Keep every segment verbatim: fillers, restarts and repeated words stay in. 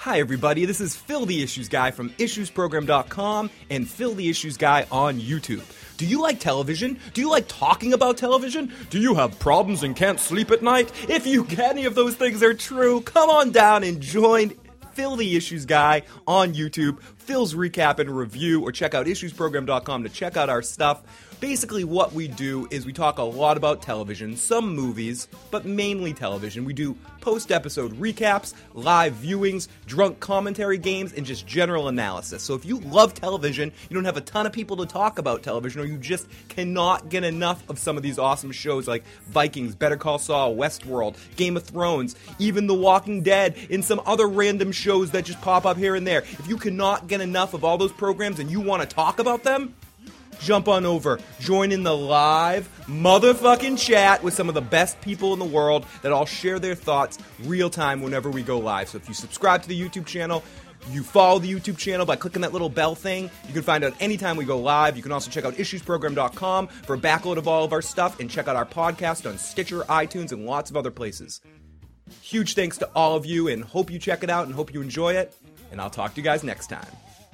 Hi everybody, this is Phil the Issues Guy from issues program dot com and Phil the Issues Guy on YouTube. Do you like television? Do you like talking about television? Do you have problems and can't sleep at night? If you any of those things are true, come on down and join Phil the Issues Guy on YouTube, Phil's Recap and Review, or check out issues program dot com to check out our stuff. Basically what we do is we talk a lot about television, some movies, but mainly television. We do post-episode recaps, live viewings, drunk commentary games, and just general analysis. So if you love television, you don't have a ton of people to talk about television, or you just cannot get enough of some of these awesome shows like Vikings, Better Call Saul, Westworld, Game of Thrones, even The Walking Dead, and some other random shows that just pop up here and there. If you cannot get enough of all those programs and you want to talk about them, jump on over, join in the live motherfucking chat with some of the best people in the world that all share their thoughts real time whenever we go live. So if you subscribe to the YouTube channel, you follow the YouTube channel by clicking that little bell thing, you can find out anytime we go live. You can also check out issues program dot com for a backload of all of our stuff, and check out our podcast on Stitcher, iTunes, and lots of other places. Huge thanks to all of you, and hope you check it out and hope you enjoy it, and I'll talk to you guys next time.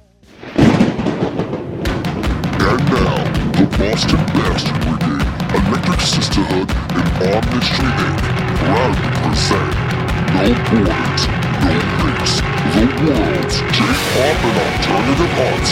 And now, the Boston Bastard Brigade, Electric Sisterhood, and Omnistry Incorporated proudly present No Borders, No Race, the world's J-pop and alternative art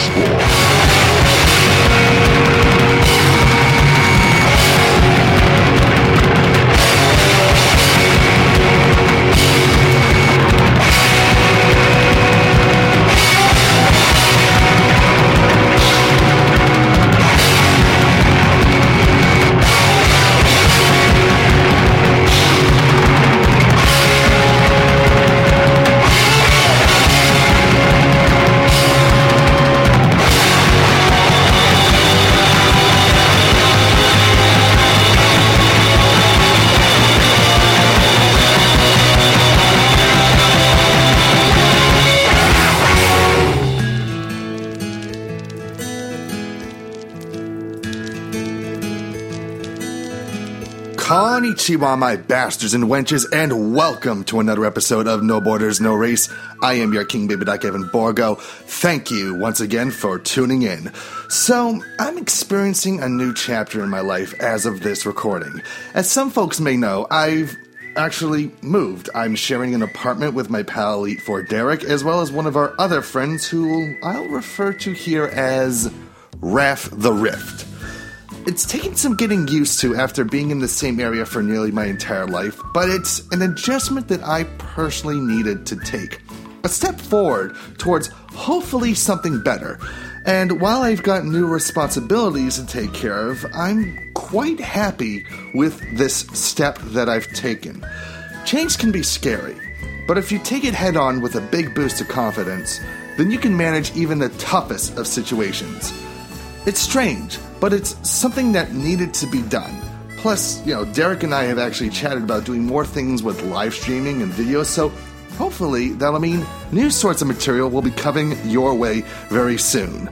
Konnichiwa, my bastards and wenches, and welcome to another episode of No Borders, No Race. I am your King Baby Duck, Evan Borgo. Thank you once again for tuning in. So, I'm experiencing a new chapter in my life as of this recording. As some folks may know, I've actually moved. I'm sharing an apartment with my pal Elite Four Derek, as well as one of our other friends who I'll refer to here as Raph the Rift. It's taken some getting used to after being in the same area for nearly my entire life, but it's an adjustment that I personally needed to take. A step forward towards hopefully something better. And while I've got new responsibilities to take care of, I'm quite happy with this step that I've taken. Change can be scary, but if you take it head on with a big boost of confidence, then you can manage even the toughest of situations. It's strange, but it's something that needed to be done. Plus, you know, Derek and I have actually chatted about doing more things with live streaming and video, so hopefully that'll mean new sorts of material will be coming your way very soon.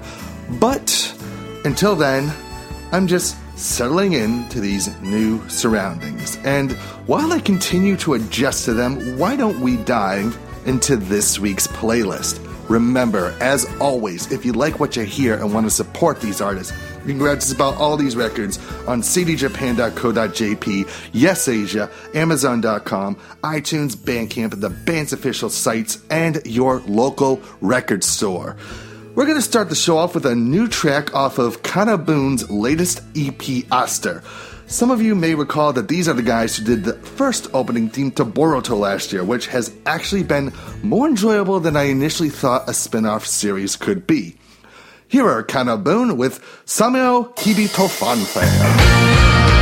But until then, I'm just settling into these new surroundings. And while I continue to adjust to them, why don't we dive into this week's playlist? Remember, as always, if you like what you hear and want to support these artists, you can grab just about all these records on c d japan dot co dot j p, Yes Asia, Amazon dot com, iTunes, Bandcamp, the band's official sites, and your local record store. We're going to start the show off with a new track off of Kanaboon's latest E P, Aster. Some of you may recall that these are the guys who did the first opening theme to Boruto last year, which has actually been more enjoyable than I initially thought a spin-off series could be. Here are Kanaboon with Sameo Hibito Fanfare.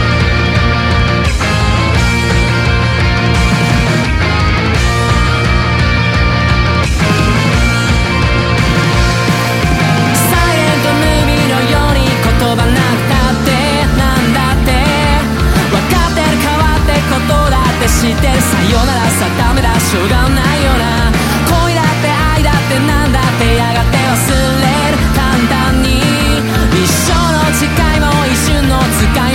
してさよならさダメだしょうがないよな恋だって愛だってなんだってやがて忘れる簡単に一生の誓いも一瞬の使い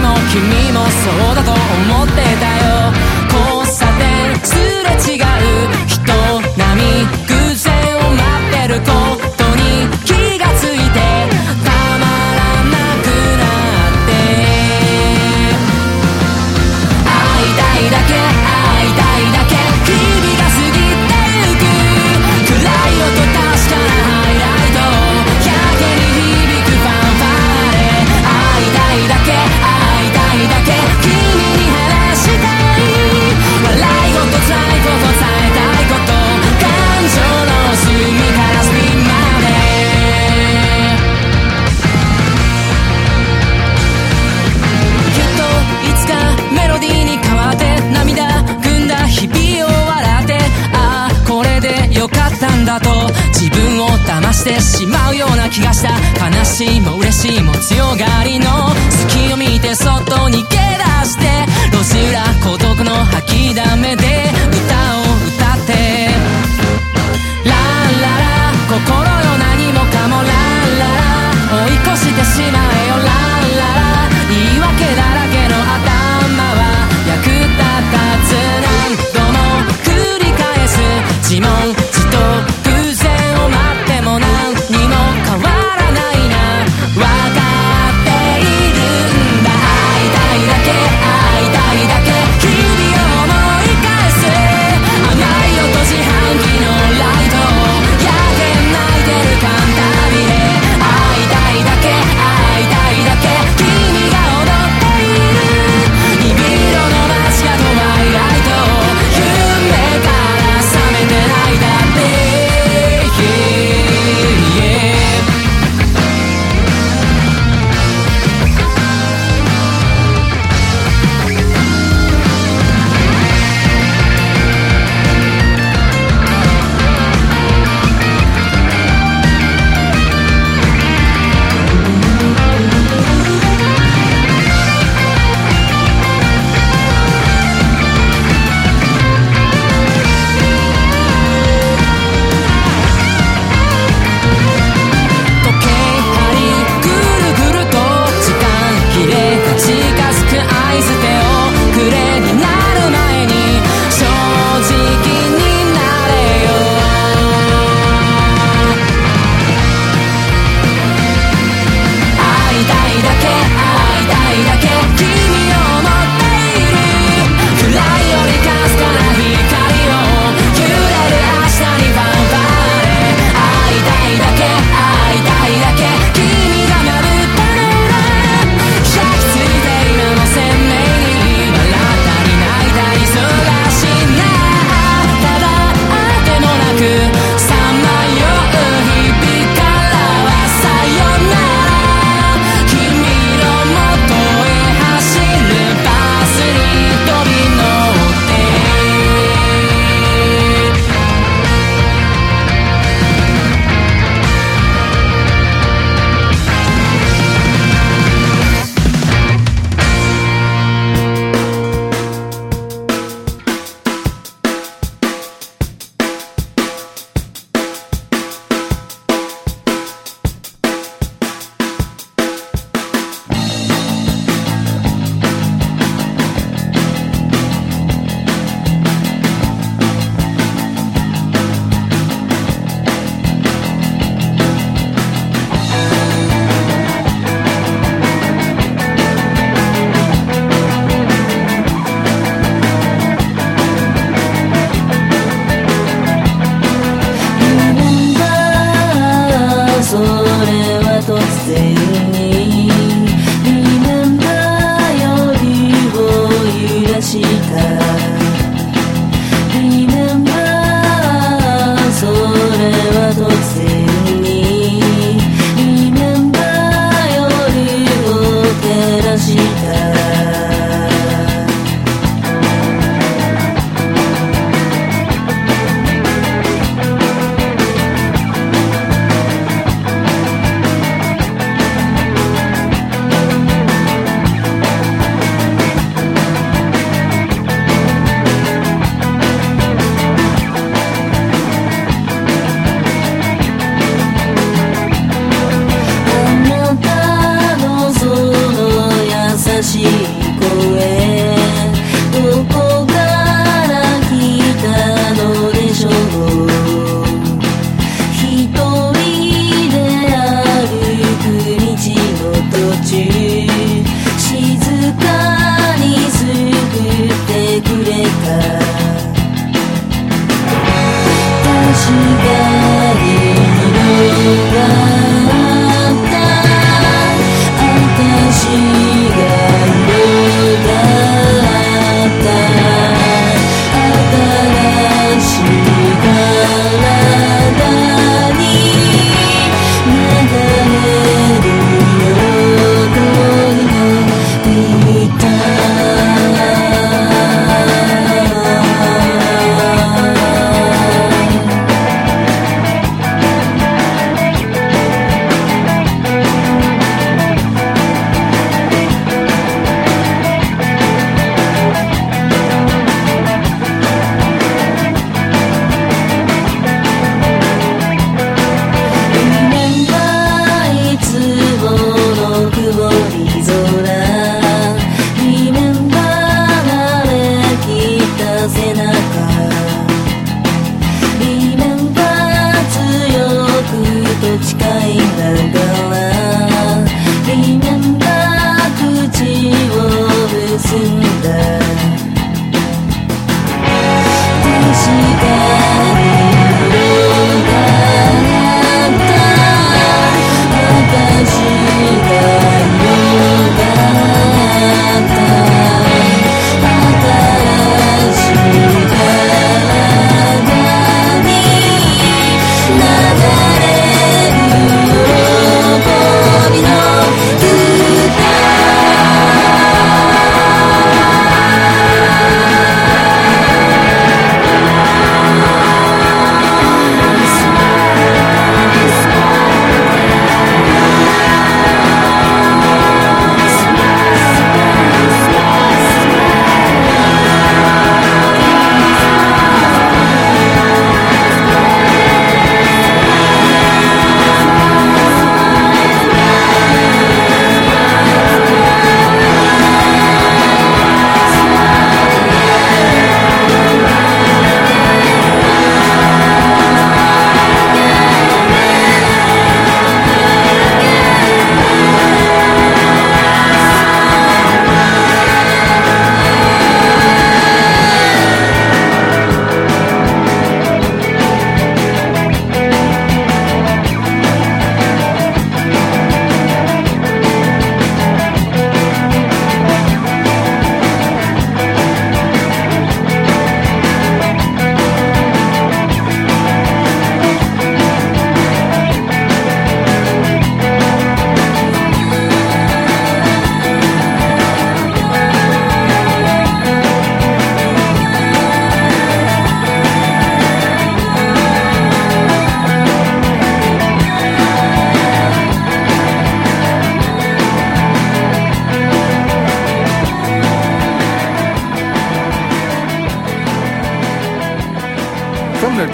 かったんだと自分を騙してしまうような気がした。悲しいも嬉しいも強がりの隙を見てそっと逃げ出して路地裏孤独の吐きだめで歌を歌ってランララ心よ何もかもランララ追い越してしまえよランララ言い訳だらけの頭は役立たず何度も繰り返す自問自答偶然を待っても何にも変わらないな分かっているんだ会いたいだけ会いたいだけ君を思い返す甘い音自販機のライトやけん泣いてるカンタビレ会いたいだけ会いたいだけ君が踊っている鈍色の街がトワイライト夢から覚めてないだって、yeah. 「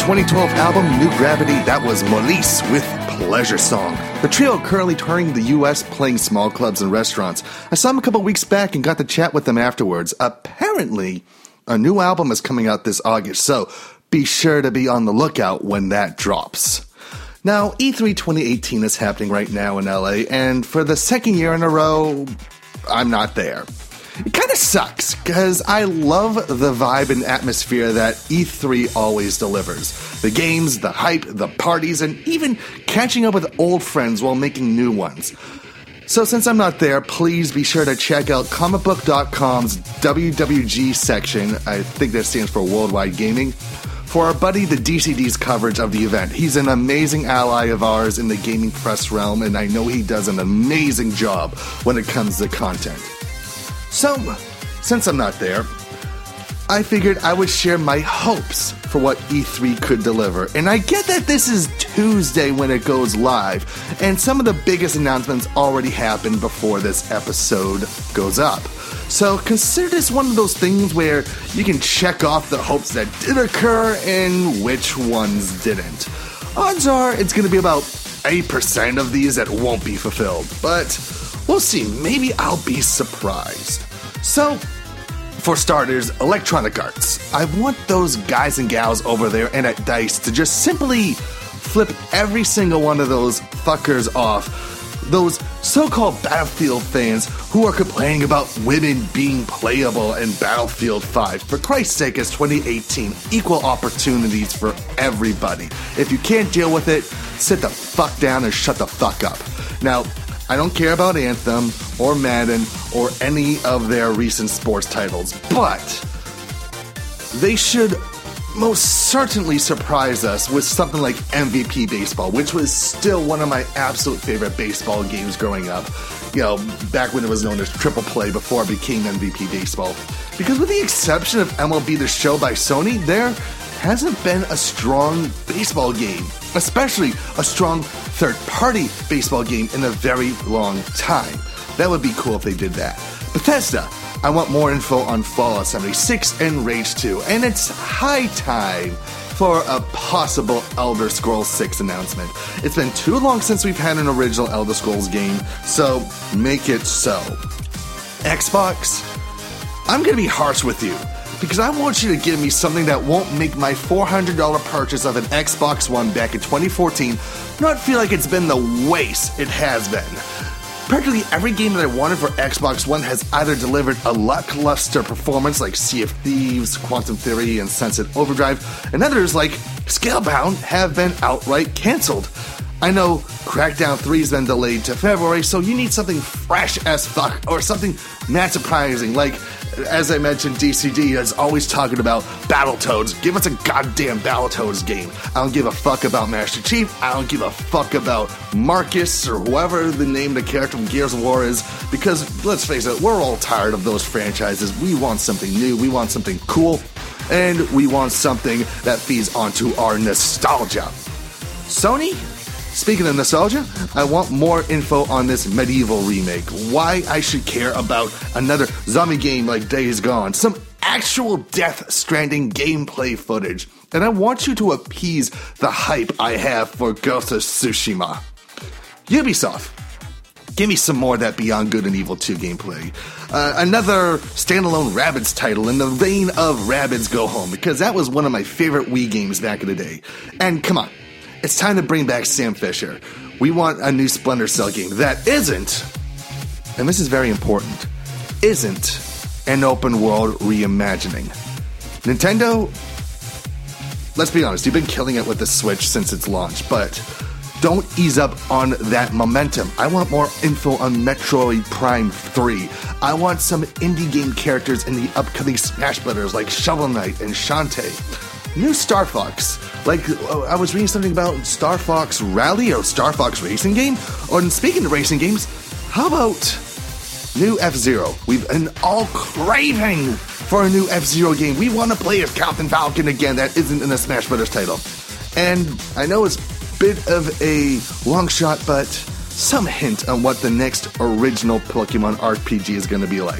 twenty twelve album New Gravity, that was Molise with Pleasure Song. The trio are currently touring the U S playing small clubs and restaurants. I saw them a couple weeks back and got to chat with them afterwards. Apparently, a new album is coming out this August, so be sure to be on the lookout when that drops. Now, E three twenty eighteen is happening right now in L A, and for the second year in a row, I'm not there. It kind of sucks, because I love the vibe and atmosphere that E three always delivers. The games, the hype, the parties, and even catching up with old friends while making new ones. So since I'm not there, please be sure to check out comic book dot com's W W G section, I think that stands for Worldwide Gaming, for our buddy the D C D's coverage of the event. He's an amazing ally of ours in the gaming press realm, and I know he does an amazing job when it comes to content. So, since I'm not there, I figured I would share my hopes for what E three could deliver. And I get that this is Tuesday when it goes live, and some of the biggest announcements already happened before this episode goes up. So consider this one of those things where you can check off the hopes that did occur and which ones didn't. Odds are it's going to be about eight percent of these that won't be fulfilled, but we'll see. Maybe I'll be surprised. So, for starters, Electronic Arts. I want those guys and gals over there and at DICE to just simply flip every single one of those fuckers off. Those so-called Battlefield fans who are complaining about women being playable in Battlefield five. For Christ's sake, it's twenty eighteen. Equal opportunities for everybody. If you can't deal with it, sit the fuck down and shut the fuck up. Now, I don't care about Anthem or Madden or any of their recent sports titles, but they should most certainly surprise us with something like M V P Baseball, which was still one of my absolute favorite baseball games growing up. You know, back when it was known as Triple Play before it became M V P Baseball. Because with the exception of M L B The Show by Sony, there hasn't been a strong baseball game, especially a strong third-party baseball game in a very long time. That would be cool if they did that. Bethesda, I want more info on Fallout seventy-six and Rage two, and it's high time for a possible Elder Scrolls six announcement. It's been too long since we've had an original Elder Scrolls game, so make it so. Xbox, I'm gonna be harsh with you, because I want you to give me something that won't make my four hundred dollars purchase of an Xbox One back in twenty fourteen not feel like it's been the waste it has been. Practically every game that I wanted for Xbox One has either delivered a lackluster performance like Sea of Thieves, Quantum Theory, and Sunset Overdrive, and others like Scalebound have been outright cancelled. I know Crackdown three has been delayed to February, so you need something fresh as fuck, or something not surprising, like, as I mentioned, D C D is always talking about Battletoads. Give us a goddamn Battletoads game. I don't give a fuck about Master Chief. I don't give a fuck about Marcus or whoever the name of the character from Gears of War is, because, let's face it, we're all tired of those franchises. We want something new. We want something cool. And we want something that feeds onto our nostalgia. Sony? Speaking of nostalgia, I want more info on this Medieval remake. Why I should care about another zombie game like Days Gone. Some actual Death Stranding gameplay footage. And I want you to appease the hype I have for Ghost of Tsushima. Ubisoft, give me some more of that Beyond Good and Evil two gameplay. Uh, another standalone Rabbids title in the vein of Rabbids Go Home, because that was one of my favorite Wii games back in the day. And come on. It's time to bring back Sam Fisher. We want a new Splinter Cell game that isn't, and this is very important, isn't an open world reimagining. Nintendo, let's be honest, you've been killing it with the Switch since its launch, but don't ease up on that momentum. I want more info on Metroid Prime three. I want some indie game characters in the upcoming Smash Brothers like Shovel Knight and Shantae. New Star Fox. Like, I was reading something about Star Fox Rally or Star Fox Racing game. Or, speaking of racing games, how about new F-Zero? We've been all craving for a new F-Zero game. We want to play as Captain Falcon again. That isn't in a Smash Brothers title. And I know it's a bit of a long shot, but some hint on what the next original Pokemon R P G is going to be like.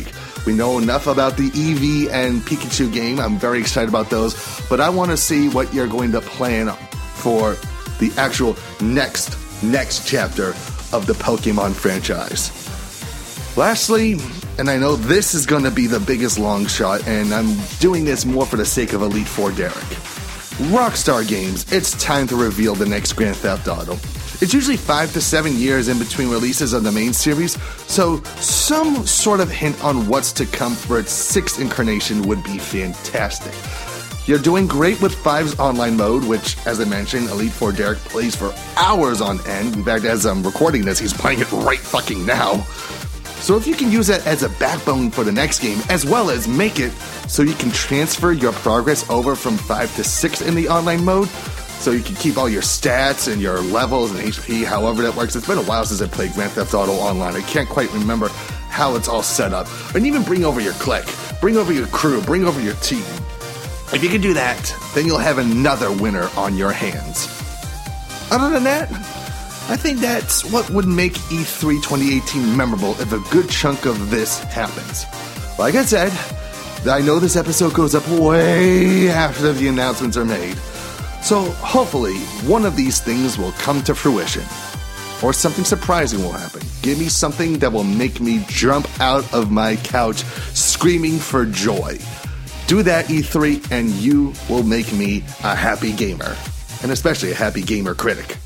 We know enough about the Eevee and Pikachu game. I'm very excited about those. But I want to see what you're going to plan for the actual next, next chapter of the Pokemon franchise. Lastly, and I know this is going to be the biggest long shot, and I'm doing this more for the sake of Elite Four Derek. Rockstar Games, it's time to reveal the next Grand Theft Auto. It's usually five to seven years in between releases of the main series, so some sort of hint on what's to come for its sixth incarnation would be fantastic. You're doing great with five's online mode, which, as I mentioned, Elite Four Derek plays for hours on end. In fact, as I'm recording this, he's playing it right fucking now. So if you can use that as a backbone for the next game, as well as make it so you can transfer your progress over from five to six in the online mode, so you can keep all your stats and your levels and H P, however that works. It's been a while since I played Grand Theft Auto Online. I can't quite remember how it's all set up. And even bring over your clique, bring over your crew, bring over your team. If you can do that, then you'll have another winner on your hands. Other than that, I think that's what would make E three twenty eighteen memorable if a good chunk of this happens. Like I said, I know this episode goes up way after the announcements are made. So hopefully one of these things will come to fruition. Or something surprising will happen. Give me something that will make me jump out of my couch screaming for joy. Do that, E three, and you will make me a happy gamer. And especially a happy gamer critic.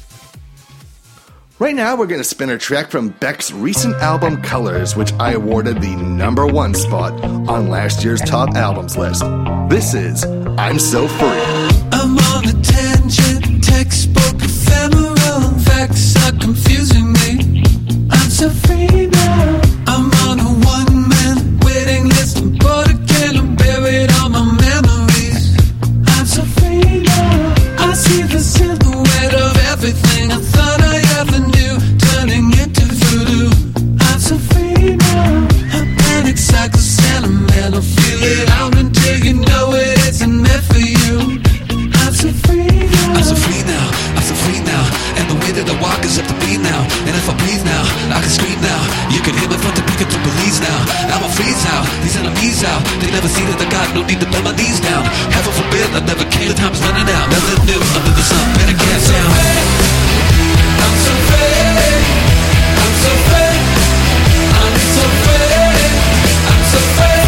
Right now, we're going to spin a track from Beck's recent album Colors, which I awarded the number one spot on last year's top albums list. This is I'm So Free. I'm on a tangent, textbook ephemeral. Facts are confusing me. I'm so free now. I'm on a one-man waiting list. I'm bored again, I'm buried all my memories. I'm so free now. I see the silhouette of everything I thought I ever knew, turning into voodoo. I'm so free now. I panic, psycho, sentimental. Feel it out until you know it isn't meant for you. I'm so free now. I'm so free now. I'm so free now. And the way that I walk is up to me now. And if I breathe now, I can scream now. You can hear me from the beacon to police now. I'm a freeze out. These enemies out. They never see that I got no need to bend my knees down. Heaven forbid I never came. The time's running out. Nothing new under the sun. Better get down. I'm so free. I'm so free. I'm so free. I'm so free.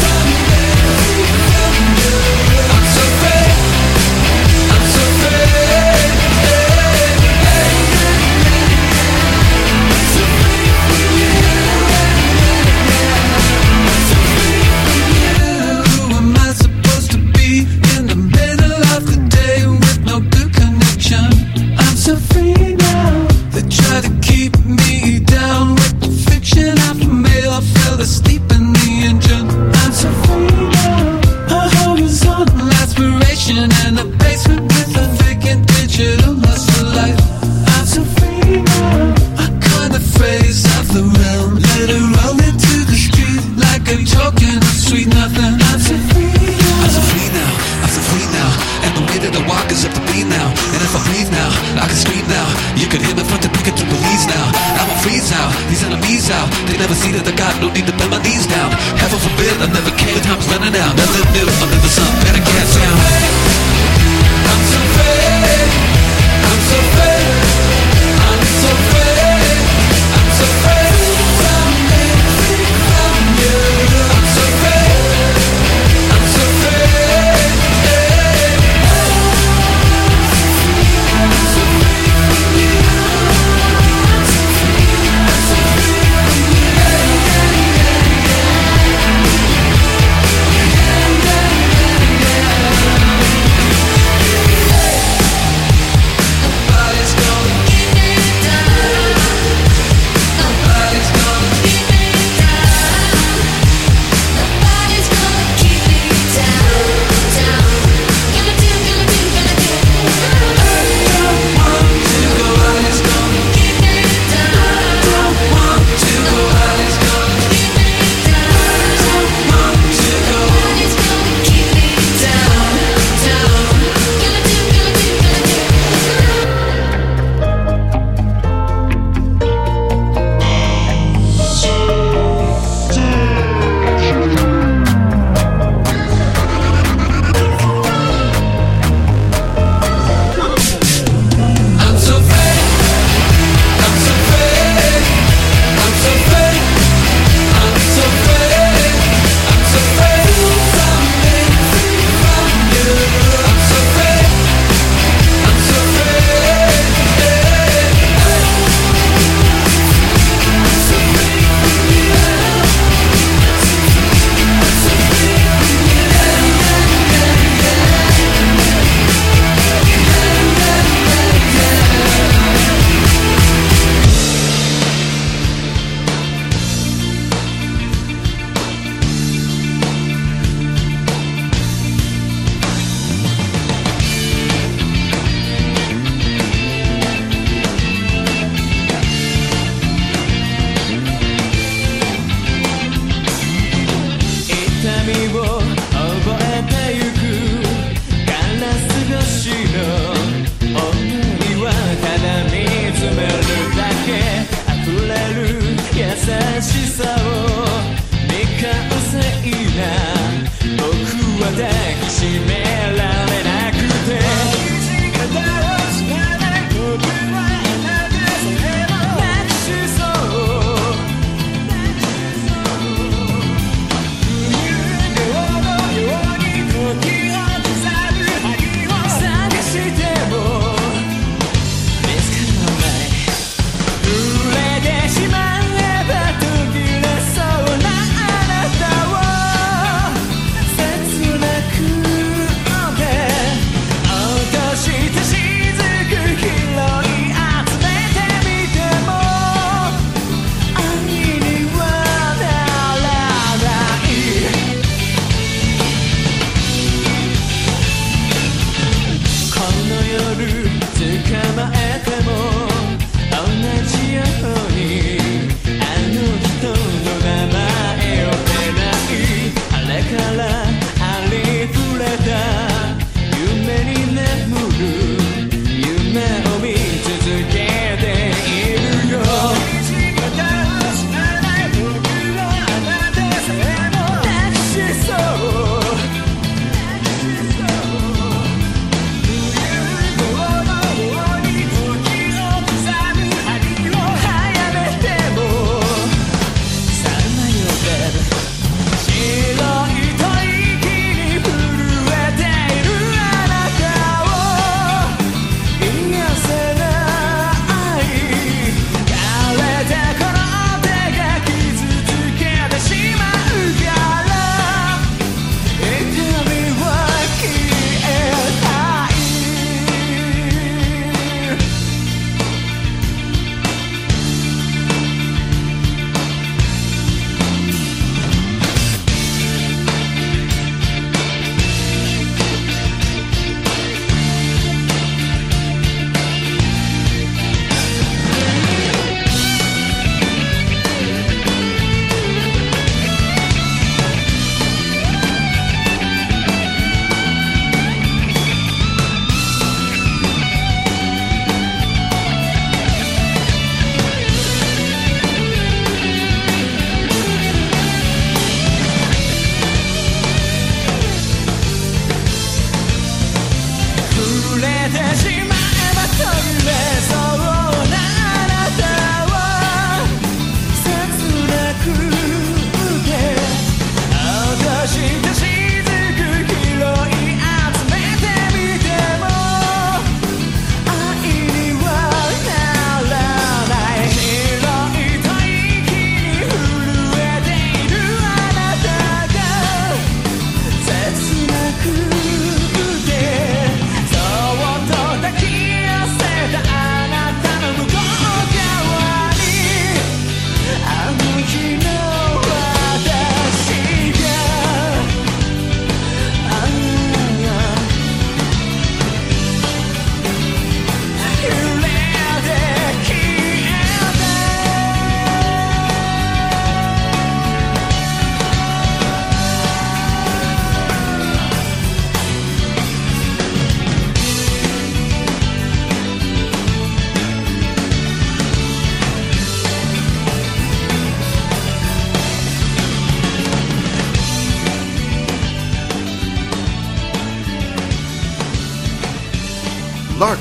I'm so free. I'm so free. Who am I supposed to be in the middle of the day with no good connection? I'm so free now. They try to keep me down with the fiction after mail. I fell asleep in the engine. I'm so free now. A horizontal aspiration and a basement with a vacant digital hustle life. I'm so free now. A kind of phrase of the realm. Let it roll into the street like a token of sweet nothing. I'm so free now. I'm so free now. I'm so free now. And the way that I walk is up to me now. And if I breathe now, I can scream now. You can hear me from the beacon to police now. I'm a freeze out. These enemies out. They never see that I got no need to bend my knees down. Heaven forbid I never came. The time's running out. Nothing new under the sun. Better get down. I'm so free. I'm so free. I'm so free. I'm so free. From me, from you. I'm so free. I'm so free. I'm so free from you. I'm so free. I'm so free from you.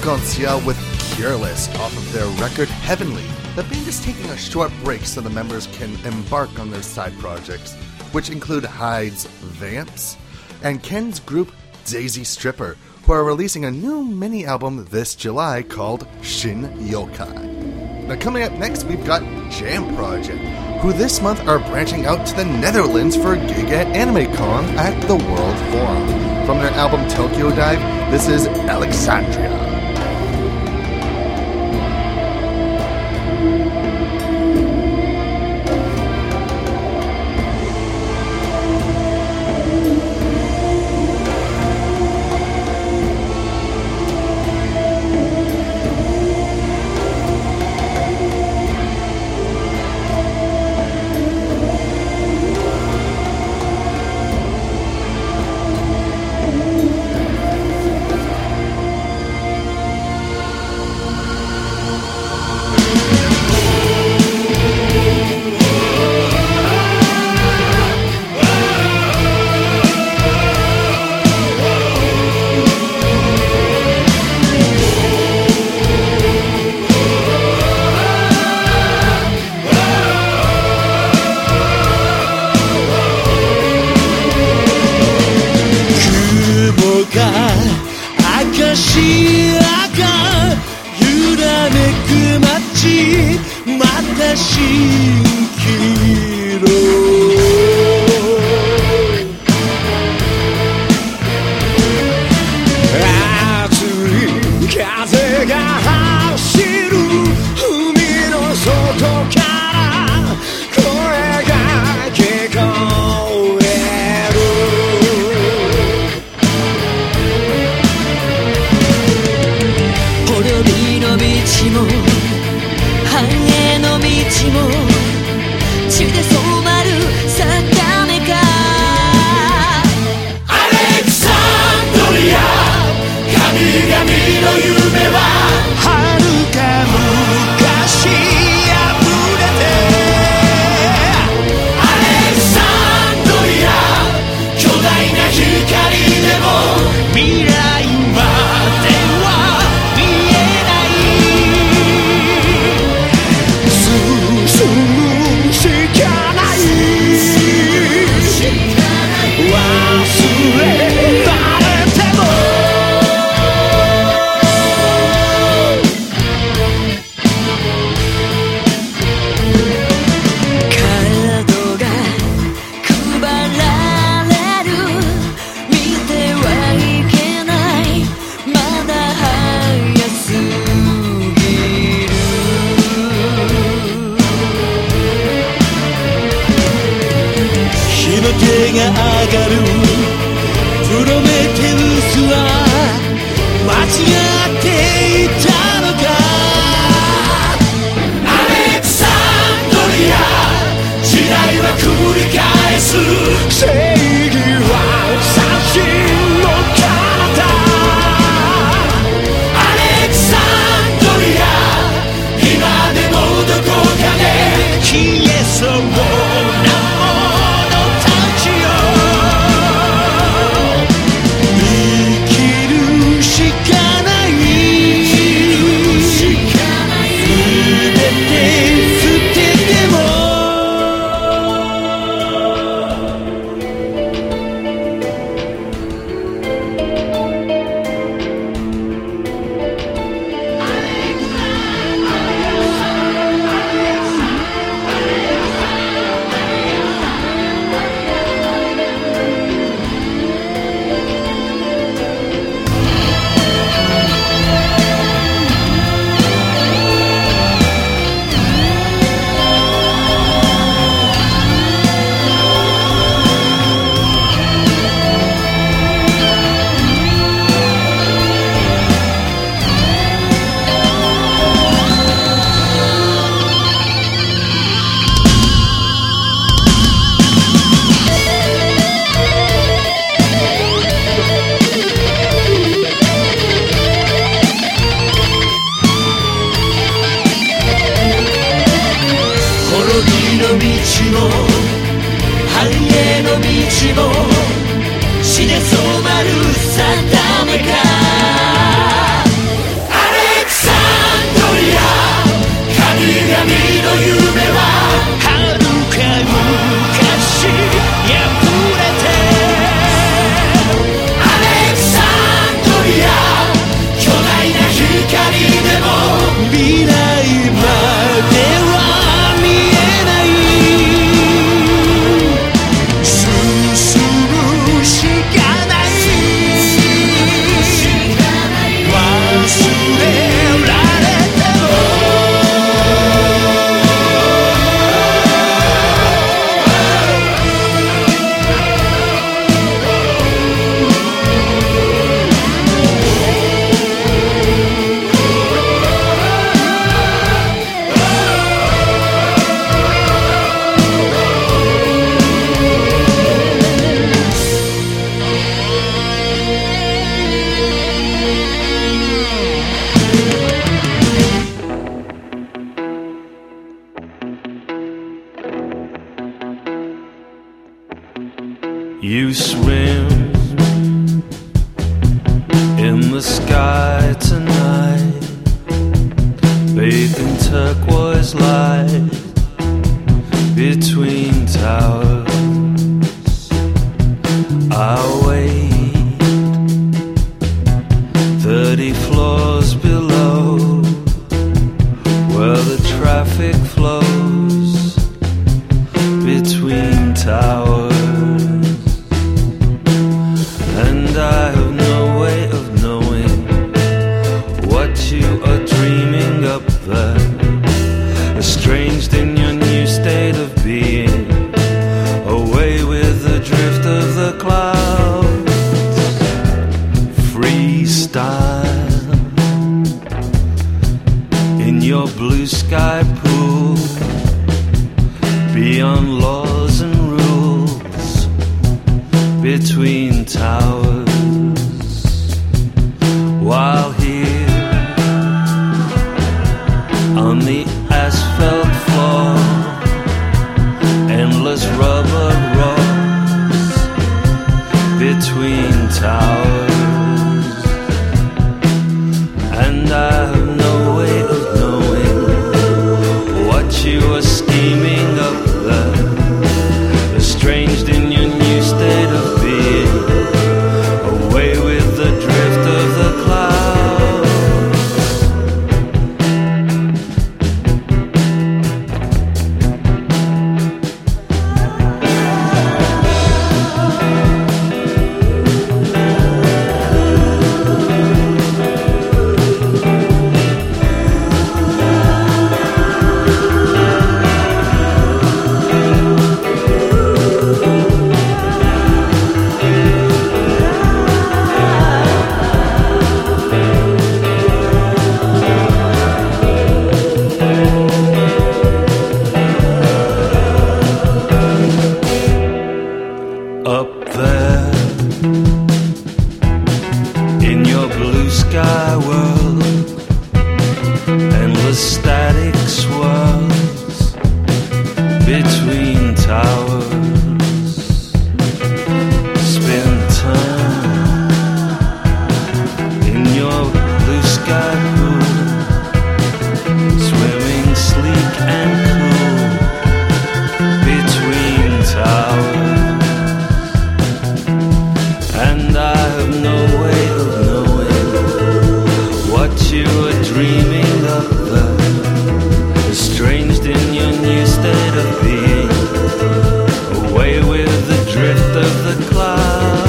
Arc-en-Ciel with Cureless off of their record Heavenly. The band is taking a short break so the members can embark on their side projects, which include Hyde's Vamps and Ken's group Daisy Stripper, who are releasing a new mini-album this July called Shin Yokai. Now coming up next, we've got Jam Project, who this month are branching out to the Netherlands for a gig at AnimeCon at the World Forum. From their album Tokyo Dive, this is Alexandria. 死で染まる定めか You swim in the sky tonight, bathed in turquoise light between towers. I'll wait thirty floors below, where the traffic flows between towers. And I have no way of knowing what you are dreaming up there, estranged in your new state of being, away with the drift of the clouds. Freestyle in your blue sky pool, beyond laws and rules, between towers. While here on the asphalt floor, endless rubber rolls between towers. And I have no way of knowing what you are scheming up there, estranged in your new state of being, away with the drift of the clouds. Up there in your blue sky world, endless static swirls between towers. Spin turn in your blue sky pool, swimming sleek and cool between towers. And I have no way of knowing what you are dreaming of there, estranged in your new state of being, away with the drift of the clouds.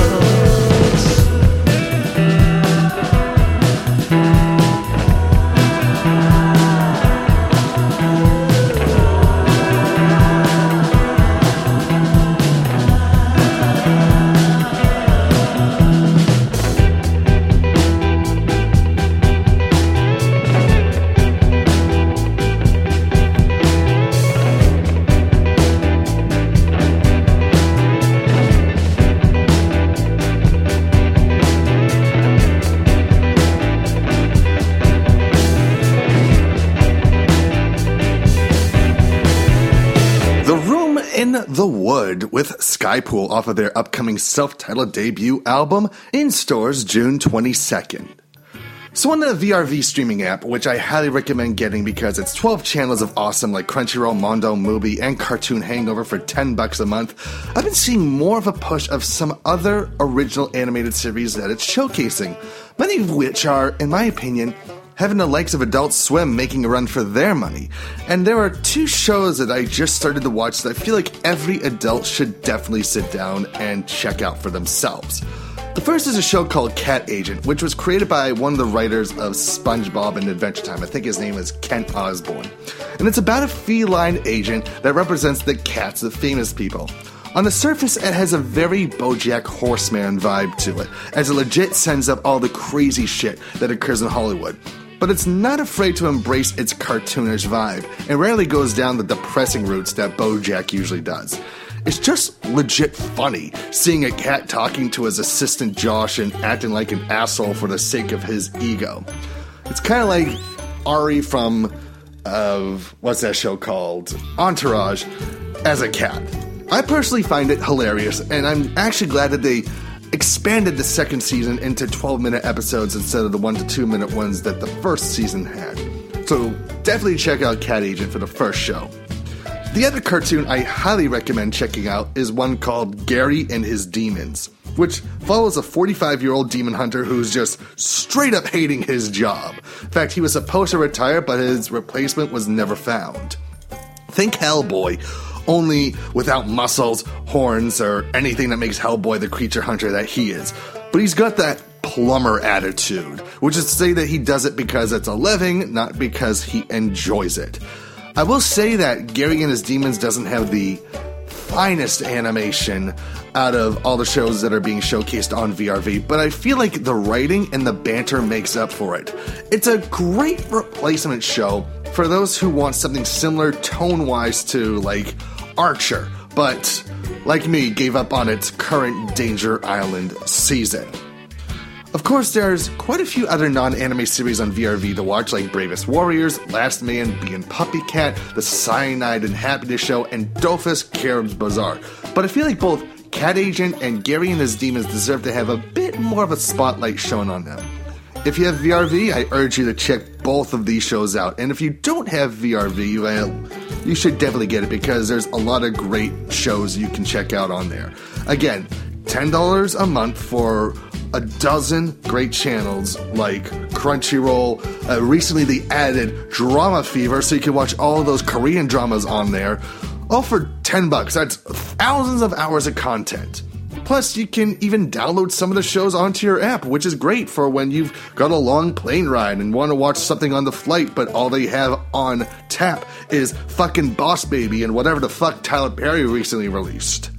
In the Wood with Skypool off of their upcoming self-titled debut album in stores June twenty-second. So on the V R V streaming app, which I highly recommend getting because it's twelve channels of awesome like Crunchyroll, Mondo, Mubi, and Cartoon Hangover for ten bucks a month, I've been seeing more of a push of some other original animated series that it's showcasing, many of which are, in my opinion, having the likes of Adult Swim making a run for their money. And there are two shows that I just started to watch that I feel like every adult should definitely sit down and check out for themselves. The first is a show called Cat Agent, which was created by one of the writers of SpongeBob and Adventure Time. I think his name is Kent Osborne. And it's about a feline agent that represents the cats of famous people. On the surface, it has a very BoJack Horseman vibe to it, as it legit sends up all the crazy shit that occurs in Hollywood. But it's not afraid to embrace its cartoonish vibe, and rarely goes down the depressing routes that BoJack usually does. It's just legit funny, seeing a cat talking to his assistant Josh and acting like an asshole for the sake of his ego. It's kind of like Ari from, uh, what's that show called? Entourage, as a cat. I personally find it hilarious, and I'm actually glad that they expanded the second season into twelve-minute episodes instead of the one to two-minute ones that the first season had. So definitely check out Cat Agent for the first show. The other cartoon I highly recommend checking out is one called Gary and His Demons, which follows a forty-five-year-old demon hunter who's just straight up hating his job. In fact, he was supposed to retire, but his replacement was never found. Think Hellboy, only without muscles, horns, or anything that makes Hellboy the creature hunter that he is. But he's got that plumber attitude, which is to say that he does it because it's a living, not because he enjoys it. I will say that Gary and His Demons doesn't have the finest animation out of all the shows that are being showcased on V R V, but I feel like the writing and the banter makes up for it. It's a great replacement show for those who want something similar tone-wise to, like, Archer, but, like me, gave up on its current Danger Island season. Of course, there's quite a few other non-anime series on V R V to watch, like Bravest Warriors, Last Man, Bee and Puppy Cat, The Cyanide and Happiness Show, and Dofus Carib's Bazaar. But I feel like both Cat Agent and Gary and His Demons deserve to have a bit more of a spotlight shown on them. If you have V R V, I urge you to check both of these shows out. And if you don't have V R V, well, you should definitely get it because there's a lot of great shows you can check out on there. Again, ten dollars a month for a dozen great channels like Crunchyroll. Uh, recently they added Drama Fever, so you can watch all of those Korean dramas on there. All for ten bucks. That's thousands of hours of content. Plus, you can even download some of the shows onto your app, which is great for when you've got a long plane ride and want to watch something on the flight, but all they have on tap is fucking Boss Baby and whatever the fuck Tyler Perry recently released.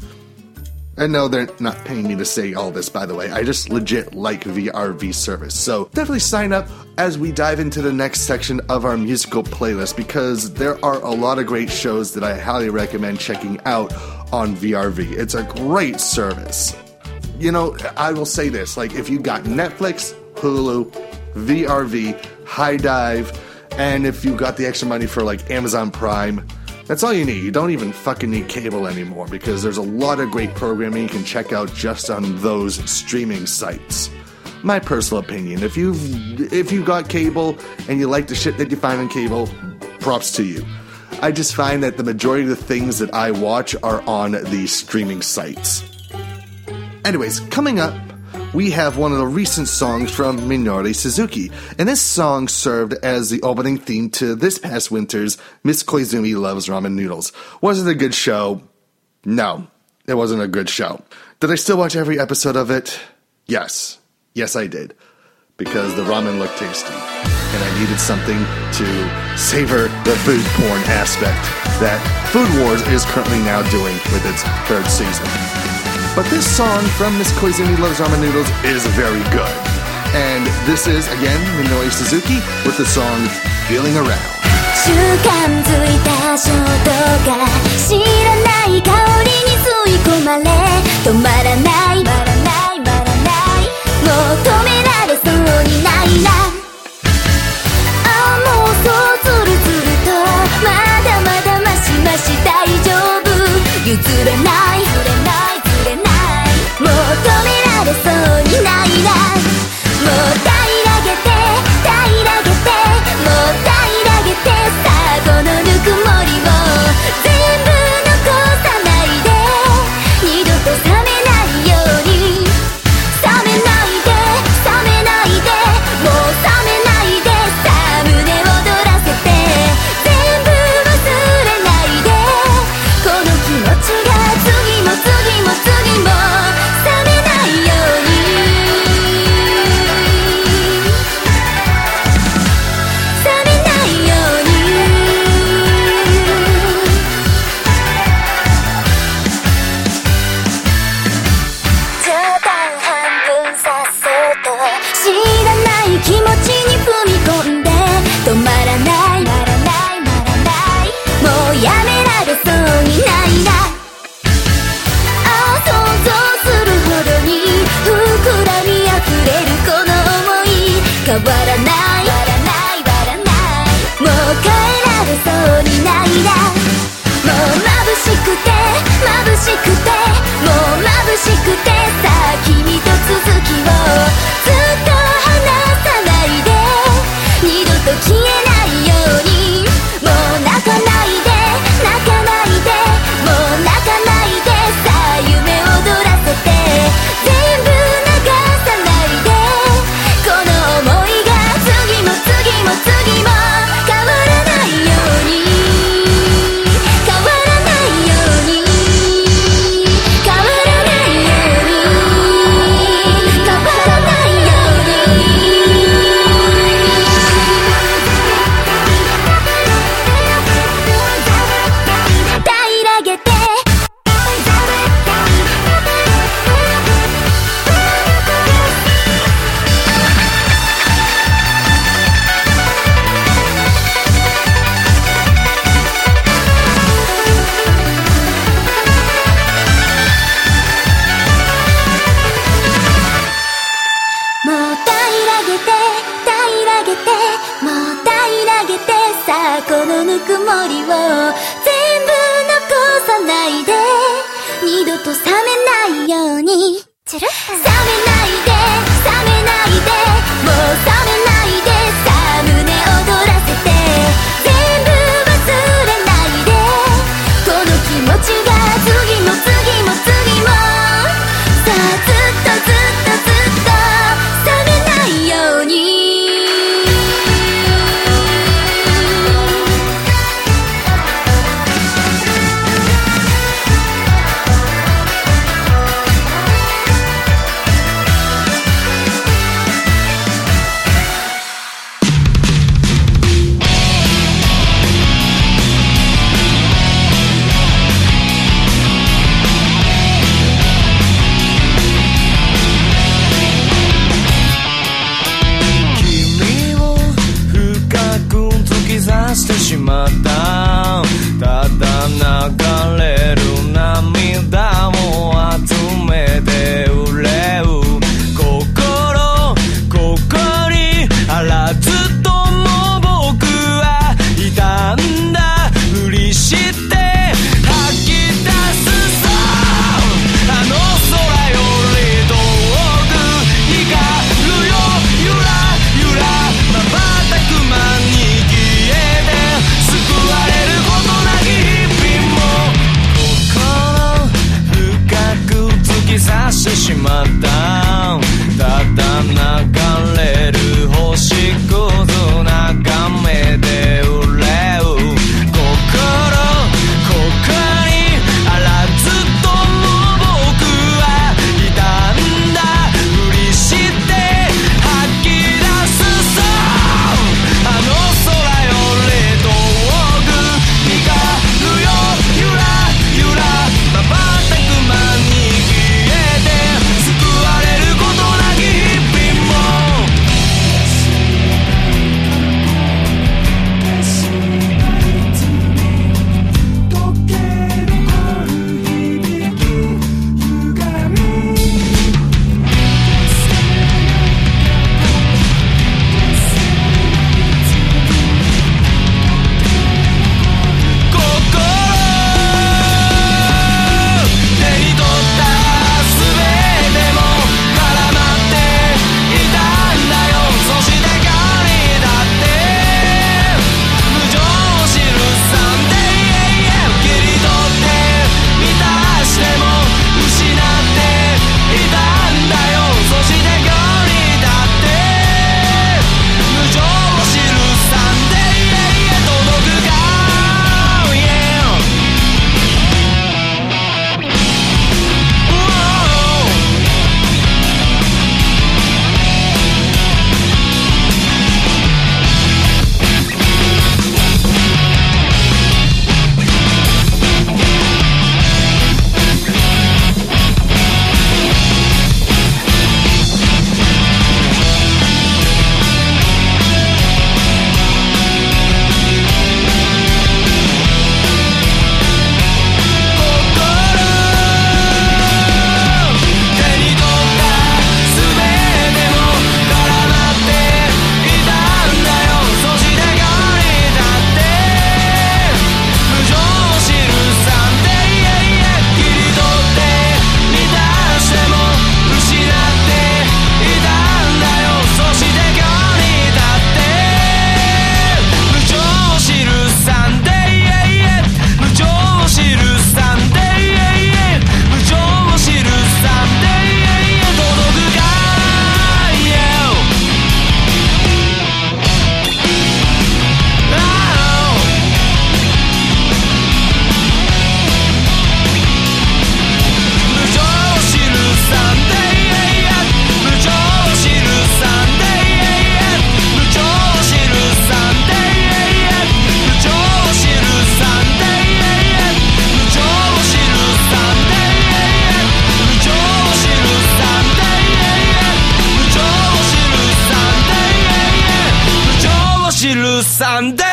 And no, they're not paying me to say all this, by the way. I just legit like V R V service. So definitely sign up as we dive into the next section of our musical playlist, because there are a lot of great shows that I highly recommend checking out on V R V. It's a great service. You know, I will say this, like if you got Netflix, Hulu, V R V, High Dive, and if you got the extra money for like Amazon Prime, that's all you need. You don't even fucking need cable anymore because there's a lot of great programming you can check out just on those streaming sites. My personal opinion, if you if you got cable and you like the shit that you find on cable, props to you. I just find that the majority of the things that I watch are on these streaming sites. Anyways, coming up, we have one of the recent songs from Minori Suzuki, and this song served as the opening theme to this past winter's Miss Koizumi Loves Ramen Noodles. Was it a good show? No, it wasn't a good show. Did I still watch every episode of it? Yes. Yes, I did. Because the ramen looked tasty, and I needed something to savor the food porn aspect that Food Wars is currently now doing with its third season. But this song from Miss Koizumi Loves Ramen Noodles is very good. And this is, again, Minori Suzuki with the song Feeling Around. 習慣づいた衝動が知らない香りに吸い込まれ止まらない止まらない止まらないもう止められそうにないなああもうそうずるずるとまだまだマシマシ大丈夫譲れない譲れない譲れないもう止められそうにないなもう平らげて平らげてもう平らげてさあこのぬくもりを全部残さないで二度と冷めないようにしくてもう眩しくてさあ君と続きをずっと離さないで二度と消えないようにもう泣かないで泣かないでもう泣かないでさあ夢踊らせて全部流さないでこの想いが次も次も次も変わらないように変わらないように変わらないように変わらないように平らげてもう平らげて平らげてもう平らげてさあこのぬくもりを全部残さないで二度と冷めないように冷めないで冷めないでもう冷めないでさあ胸躍らせて全部忘れないでこの気持ちが次も次も次もさあずっとずっとずっと冷めないように君を深く突き刺してしまったただ流れる涙を集めて憂う心ここにあらずっとも僕はいたんだふりして吐き出すさあの空より遠く光るよゆらゆら瞬く間に消えて救われ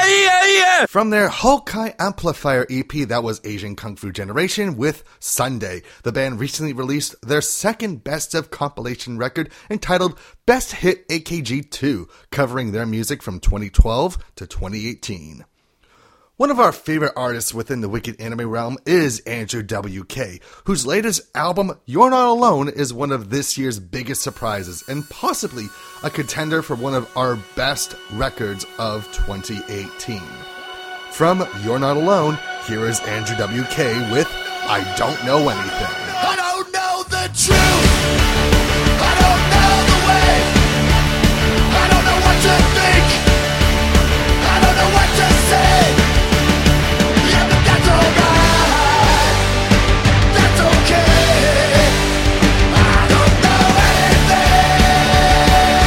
yeah, yeah, yeah! From their Hokai Amplifier E P, that was Asian Kung Fu Generation with Sunday. The band recently released their second Best of compilation record entitled Best Hit A K G two, covering their music from twenty twelve to twenty eighteen. One of our favorite artists within the Wicked Anime realm is Andrew W K, whose latest album, You're Not Alone, is one of this year's biggest surprises and possibly a contender for one of our best records of twenty eighteen. From You're Not Alone, here is Andrew W K with I Don't Know Anything. I don't know the truth. I don't know the way. I don't know what to think. I don't know what to say. Yeah, but that's alright. That's okay. I don't know anything.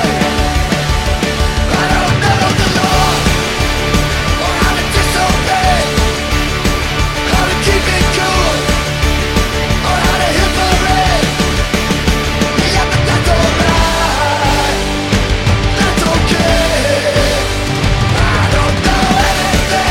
I don't know the law or how to disobey, how to keep it cool or how to hit the red. Yeah, but that's alright. That's okay. I don't know anything.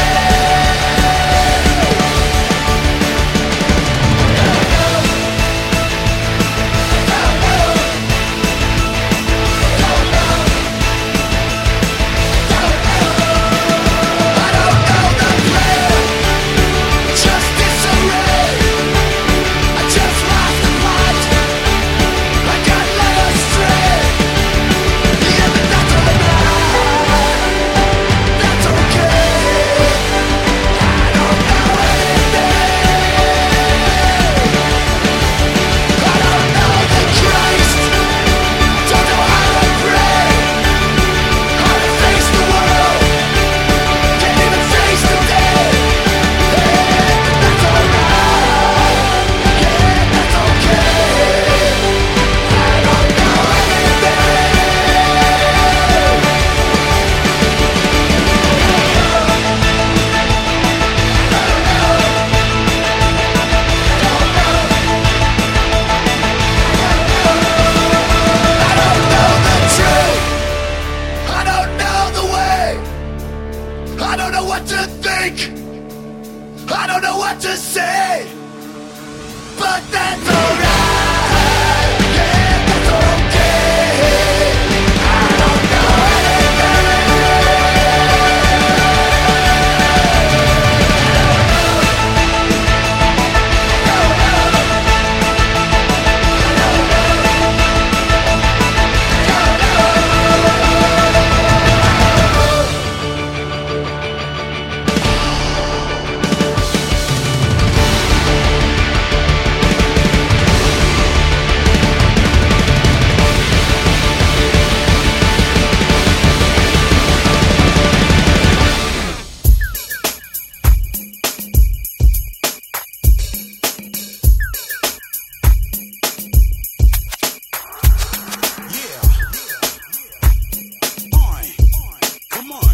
I don't know the plan. Just disarray. I just lost the fight. I got led astray. Yeah, but that's alright. That's okay. I don't know anything. I don't know the Christ. Don't know how to pray. How to face the world. Can't even face the day. Yeah, but that's alright. Yeah, that's okay. I don't know anything. I don't know the truth. I don't know the way. I don't know what to think. I don't know what to say. But that's alright. Yeah, that's okay. I don't know Come on.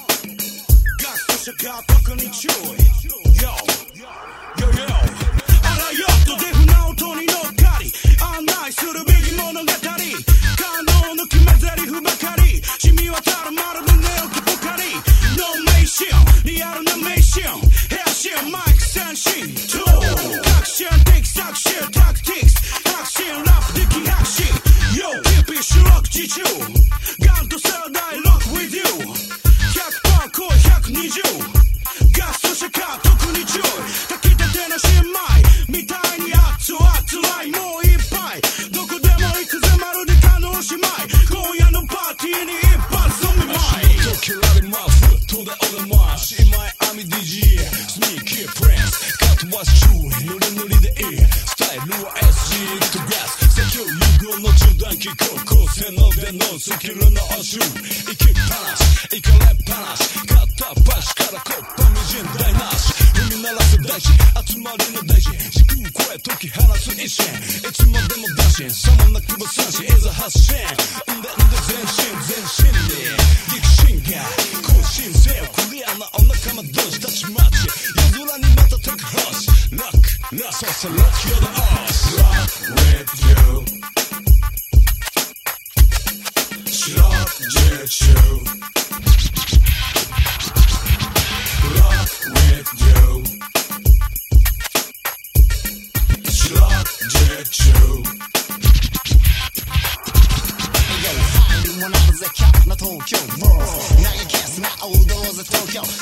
Got such a car, fucking enjoy. Yo, yo, yo. あらよっとデフな音に乗っかり案内するべき物語感動の決め台詞ばかり染み渡るまるで寝起きぽかりノーメーションリアルなメーションヘアションマイク三振トー確信的作詞タクティクス確信ラップ的拍信 Yo キーピッシュロック自重ガンと世代ロック with you ひゃくパーセント 超えひゃくにじゅうガスとシャカ特に強い炊きたての新米みたいに熱々ライもういっぱいどこでも行くぜまるで可能姉妹今夜のパーティーに一発飲みまい時ラビマフとでおでましまい網 ディージェー スニーキープレスカットはシューノリノリでいいスタイルは エスジー とグラス石油融合の中段機構構成のでのスキルの押し行きっぱなし行かれっぱなし片っ端からコッパみじん台なし踏み鳴らす大事集まりの大事時空超え解き放つ一心いつまでも打診さもなくば三振いざ発信んでんで全身全身で力心が更新せよクリアなお仲間同士たちマッチ夜空にまた高橋ロックラストさロックよだ Rock with you Rock with you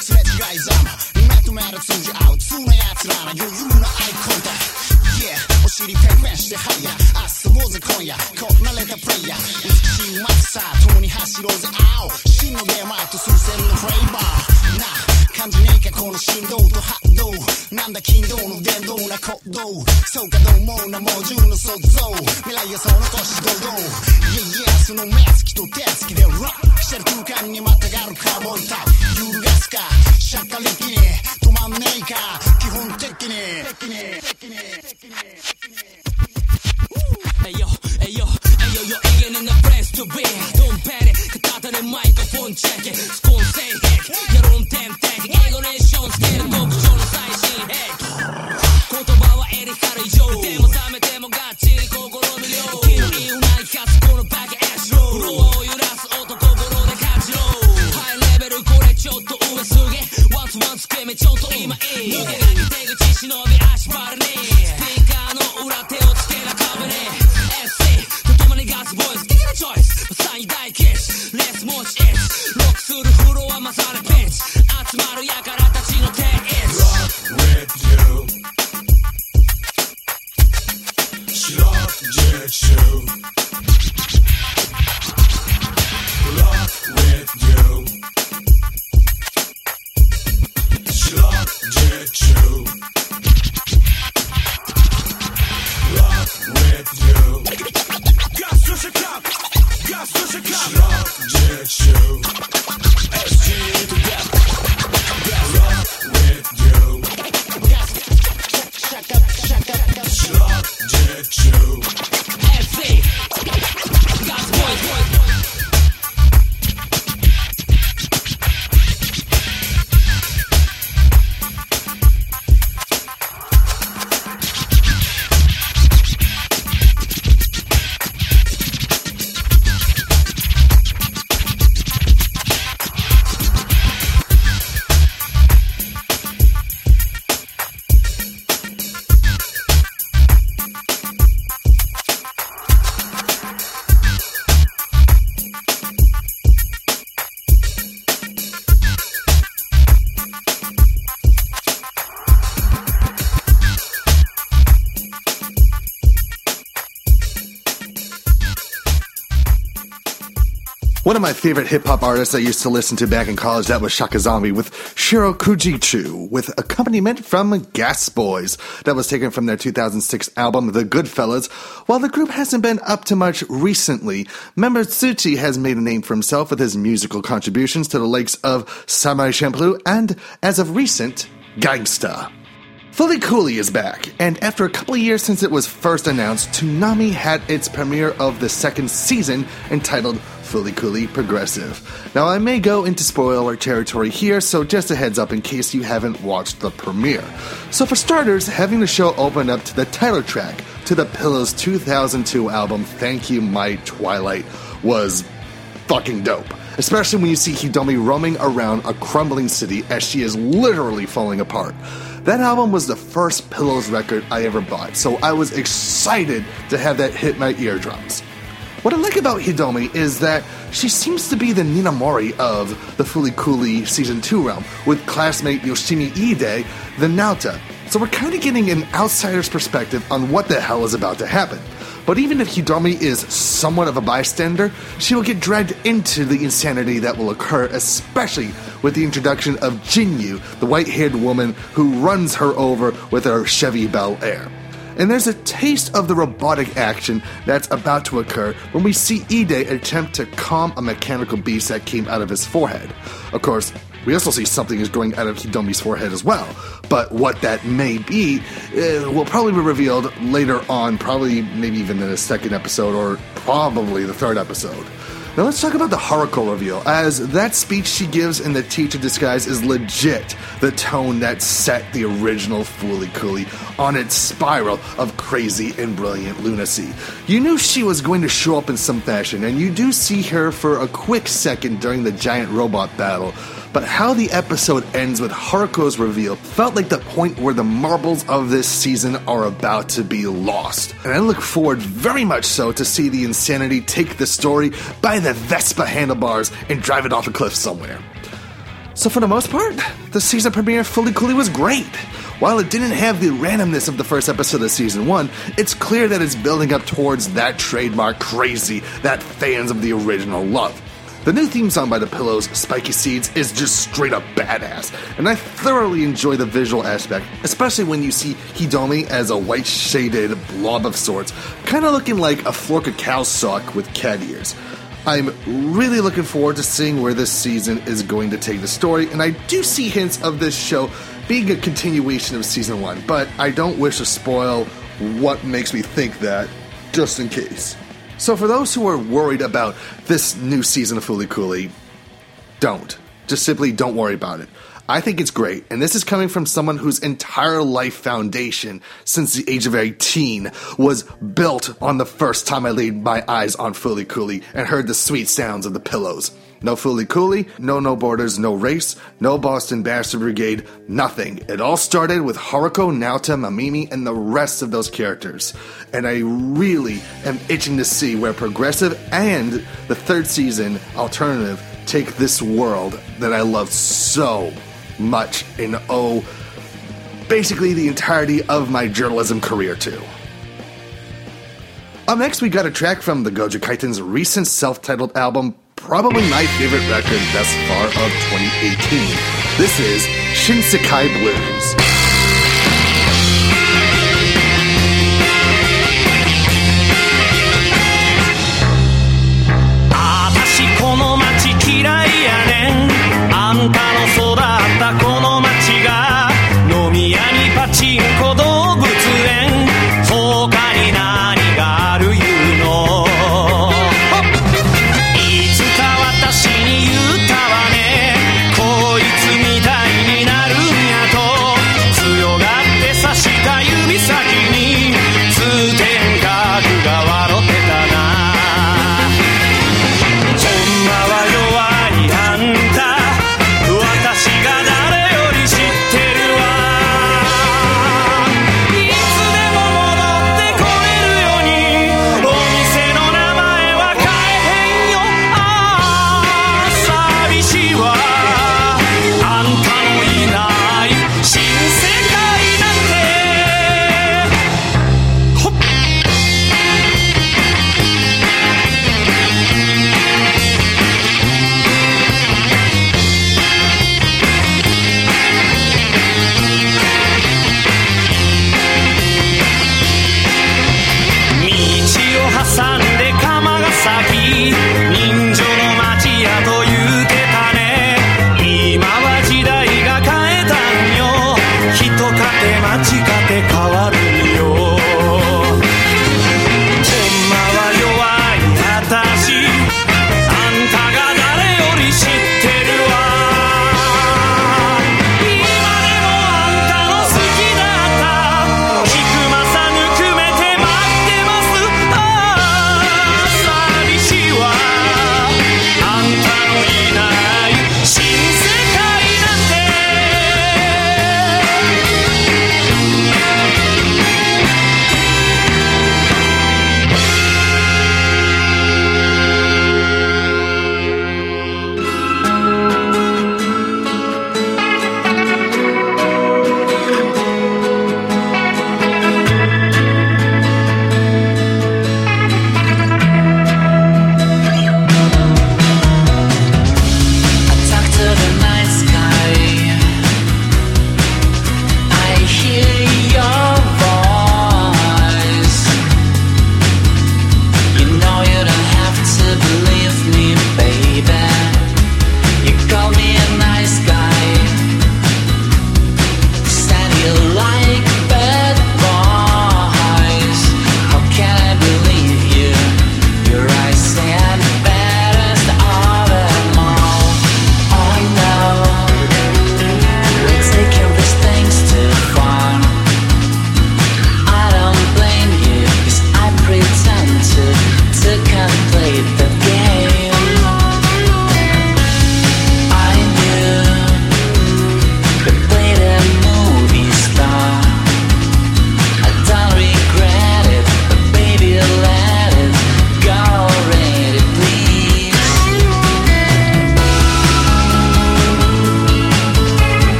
すれ違いざま夢と目で通じ合う通な奴らの余裕なアイコンタクト Yeah お尻ペンペンしてハイヤー遊ぼうぜ今夜こなれたプレイヤー美しいうまさ共に走ろうぜ青真のゲーマーとスーセルのフレーバーなあ感じねえかこの振動と波動なんだ金動の電動な行動そうかどう思うな猛獣の想像未来予想の年堂々 Yeah yeah その目つきと手つきでロックしてる空間にまたがるカーボンタップ揺るがすかしゃっかりきに止まんねえか基本的に Hey yo, hey yo, hey yo, you're again in the place to be Don't panic, 片手でマイクフォンチェックスコンセイヘッやろん天敵英語ネーションつける特徴の最新兵器言葉はエリカル以上でも冷めてもがっちり心の量気のいいな生かすこのバカエッシュフロアを揺らす音心で感じろハイレベルこれちょっと上すぎワンツワンつけめちょっと今いい抜けなき手口忍び足張るねスピーカーの裏手をつけな壁ねエスシー とともにガスボイス的なチョイスまさに大キッシュレスモチエッチロックするフロアまさにピンチ集まるやからたちの定位 Rock with you Rock with you Rock with you Rock with you Rock with you Gas to the cup Gas to the cup Rock with you S G to death Rock with you Shut up, shut up, shut up Rock with you F C Gas boys One of my favorite hip-hop artists I used to listen to back in college, that was Shaka Zombie with Shiro Kujichu, with accompaniment from Gas Boys. That was taken from their two thousand six album, The Goodfellas. While the group hasn't been up to much recently, member Tsuchi has made a name for himself with his musical contributions to the likes of Samurai Champloo and, as of recent, Gangsta. Fooly Cooly is back, and after a couple of years since it was first announced, Toonami had its premiere of the second season entitled Fooly Cooly Progressive. Now, I may go into spoiler territory here, so just a heads up in case you haven't watched the premiere. So for starters, having the show open up to the title track to the Pillows two thousand two album, Thank You My Twilight, was fucking dope. Especially when you see Hidomi roaming around a crumbling city as she is literally falling apart. That album was the first Pillows record I ever bought, so I was excited to have that hit my eardrums. What I like about Hidomi is that she seems to be the Nina Mori of the Fooly Cooly Season two realm, with classmate Yoshimi Ide, the Naota. So we're kind of getting an outsider's perspective on what the hell is about to happen. But even if Hidomi is somewhat of a bystander, she will get dragged into the insanity that will occur, especially with the introduction of Jinyu, the white-haired woman who runs her over with her Chevy Bel Air. And there's a taste of the robotic action that's about to occur when we see Ide attempt to calm a mechanical beast that came out of his forehead. Of course, we also see something is growing out of Hidomi's forehead as well, but what that may be uh, will probably be revealed later on, probably maybe even in the second episode or probably the third episode. Now let's talk about the Haruko reveal, as that speech she gives in the teacher disguise is legit the tone that set the original Fooly Cooly on its spiral of crazy and brilliant lunacy. You knew she was going to show up in some fashion, and you do see her for a quick second during the giant robot battle, but how the episode ends with Haruko's reveal felt like the point where the marbles of this season are about to be lost. And I look forward very much so to see the insanity take the story by the Vespa handlebars and drive it off a cliff somewhere. So for the most part, the season premiere of Fooly Cooly was great. While it didn't have the randomness of the first episode of season one, it's clear that it's building up towards that trademark crazy that fans of the original love. The new theme song by The Pillows, Spiky Seeds, is just straight up badass, and I thoroughly enjoy the visual aspect, especially when you see Hidomi as a white shaded blob of sorts, kinda looking like a Florka cow sock with cat ears. I'm really looking forward to seeing where this season is going to take the story, and I do see hints of this show being a continuation of season one, but I don't wish to spoil what makes me think that, just in case. So for those who are worried about this new season of Fooly Cooly, don't. Just simply don't worry about it. I think it's great, and this is coming from someone whose entire life foundation since the age of eighteen was built on the first time I laid my eyes on Fooly Cooly and heard the sweet sounds of The Pillows. No Fooly Cooly, no No Borders, no Race, no Boston Bastard Brigade, nothing. It all started with Haruko, Naota, Mamimi, and the rest of those characters. And I really am itching to see where Progressive and the third season alternative take this world that I love so much in, oh, basically the entirety of my journalism career too. Up next, we got a track from the Gojo Kaiten's recent self-titled album, probably my favorite record thus far of twenty eighteen. This is Shinsekai Blues. この街嫌いやねんあんたの育ったこの街が飲み屋にパチンコ動物園他に何があるいうのいつか私に言ったわねこいつみたいになるんやと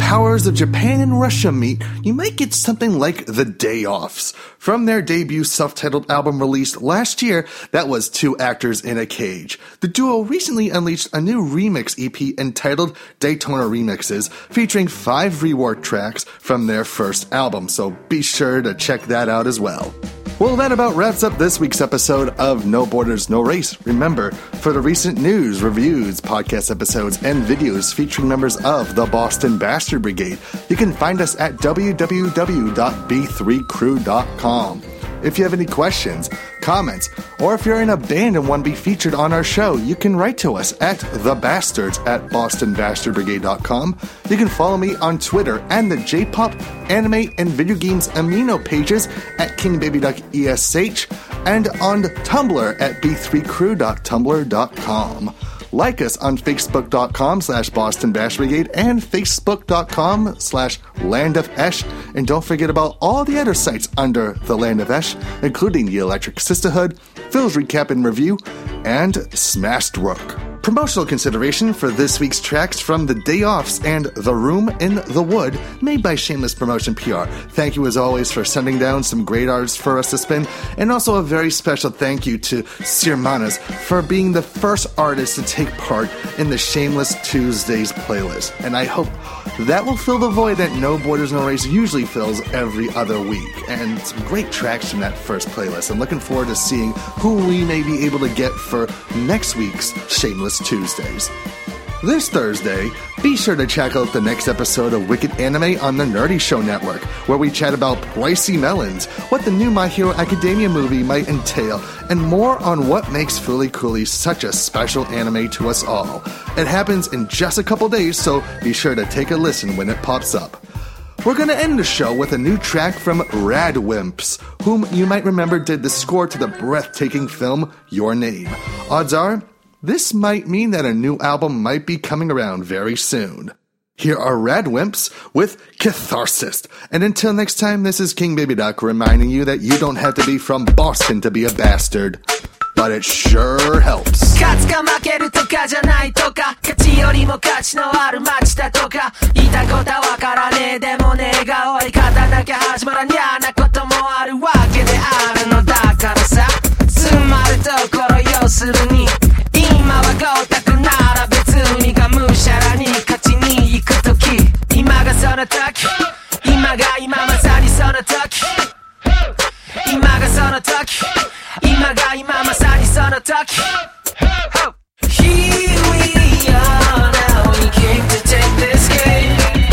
powers of Japan and Russia meet, you might get something like The Day Offs. From their debut self-titled album released last year, that was Two Actors in a Cage. The duo recently unleashed a new remix E P entitled Daytona Remixes, featuring five reworked tracks from their first album, so be sure to check that out as well. Well, that about wraps up this week's episode of No Borders, No Race. Remember, for the recent news, reviews, podcast episodes, and videos featuring members of the Boston Bastard Brigade, you can find us at w w w dot b three crew dot com. If you have any questions, comments, or if you're in a band and want to be featured on our show, you can write to us at thebastards at boston bastard brigade dot com. You can follow me on Twitter and the J-pop, anime, and video games amino pages at king baby duck e s h and on Tumblr at b three crew dot tumblr dot com. Like us on facebook.com slash Boston Bash Brigade and facebook.com slash Land of Esh. And don't forget about all the other sites under the Land of Esh, including the Electric Sisterhood, Phil's Recap and Review, and Smashed Rook. Promotional consideration for this week's tracks from The Day Offs and The Room in the Wood, made by Shameless Promotion P R. Thank you as always for sending down some great artists for us to spin, and also a very special thank you to Sir Manas for being the first artist to take part in the Shameless Tuesdays playlist. And I hope that will fill the void that No Borders, No Race usually fills every other week. And some great tracks from that first playlist. I'm looking forward to seeing who we may be able to get for next week's Shameless Tuesdays. This Thursday, be sure to check out the next episode of Wicked Anime on the Nerdy Show Network, where we chat about pricey melons, what the new My Hero Academia movie might entail, and more on what makes Fooly Cooly such a special anime to us all. It happens in just a couple days, so be sure to take a listen when it pops up. We're going to end the show with a new track from Radwimps, whom you might remember did the score to the breathtaking film Your Name. Odds are, this might mean that a new album might be coming around very soon. Here are Radwimps with Catharsis. And until next time, this is King Baby Duck reminding you that you don't have to be from Boston to be a bastard. But it sure helps. 勝つか負けるとかじゃないとか、勝ちよりも価値のある街だとか、言いたいことはわからねえでもねえが終わり方だけ始まらにゃなこともあるわけであるのだからさ、つまるところ要するに今は豪沢なら別にがむしゃらに勝ちに行くとき、今がその時、今が今まさにその時、今がその時、今が今まさにその時。Here we are now, we came to take this game.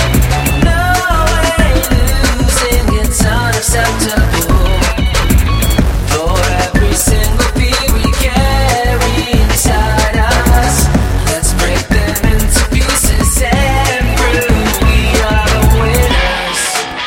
No way losing, it's unacceptable. For every single fear we carry inside us, let's break them into pieces and prove we are the winners.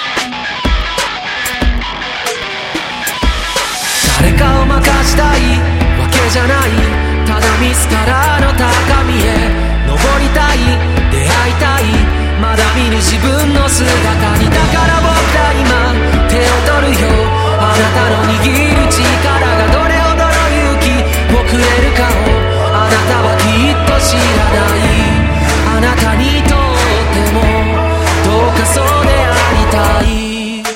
誰かを任したいわけじゃない、ただ自らの高みへ登りたい、出会いたい、まだ見ぬ自分の姿に、だから僕ら今手を取るよ、あなたの握る力がどれほどの勇気をくれるかをあなたはきっと知らない、あなたにとってもどうかそうでありたい。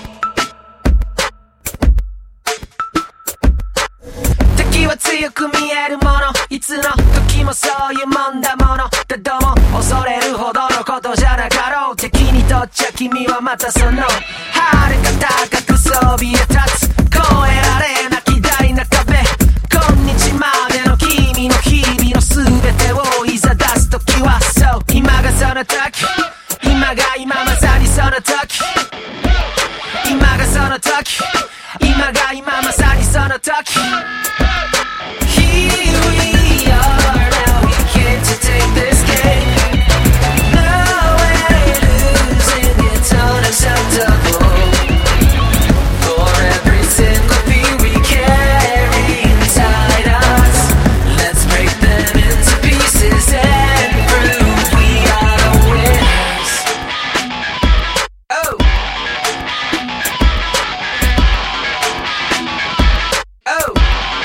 敵は強く見えるもの、いつの時もそういうもんだものだども、恐れるほどのことじゃなかろう、敵にとっちゃ君はまたその遥か高くそびえ立つ、越えられなき大な壁、今日までの君の日々の全てをいざ出す時は、そう今がその時、今が今まさにその時、今がその時、今が今まさにその時。Here we are now, we came to take this game. No way losing, it's unacceptable. For every single fear we carry inside us, let's break them into pieces and prove we are the winners. Oh. Oh.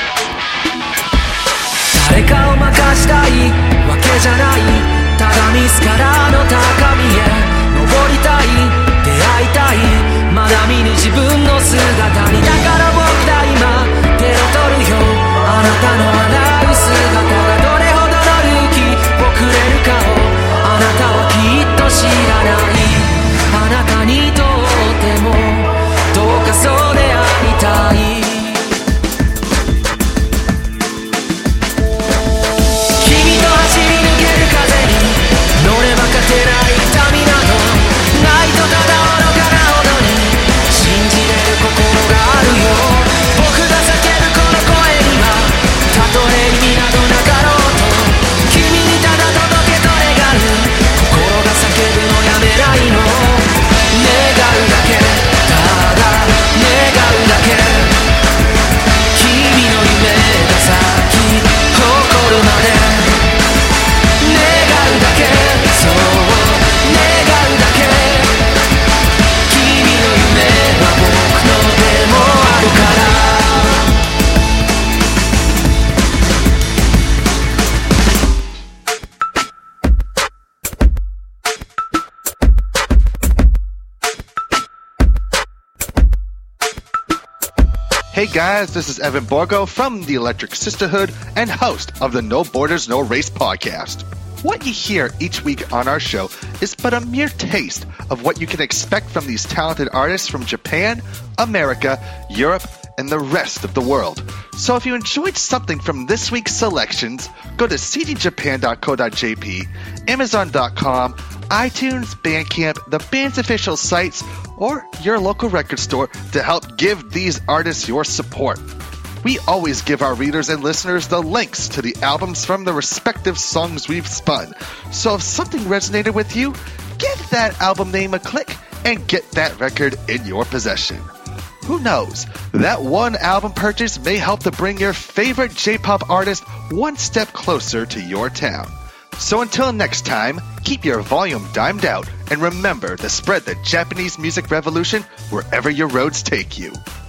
Hey guys, this is Evan Borgo from the Electric Sisterhood and host of the No Borders, No Race podcast. What you hear each week on our show is but a mere taste of what you can expect from these talented artists from Japan, America, Europe, and the rest of the world. So if you enjoyed something from this week's selections, go to c d japan dot co dot j p, amazon dot com, iTunes, Bandcamp, the band's official sites, or your local record store to help give these artists your support. We always give our readers and listeners the links to the albums from the respective songs we've spun. So if something resonated with you, give that album name a click and get that record in your possession. Who knows? That one album purchase may help to bring your favorite J-pop artist one step closer to your town. So until next time, keep your volume dimed out and remember to spread the Japanese music revolution wherever your roads take you.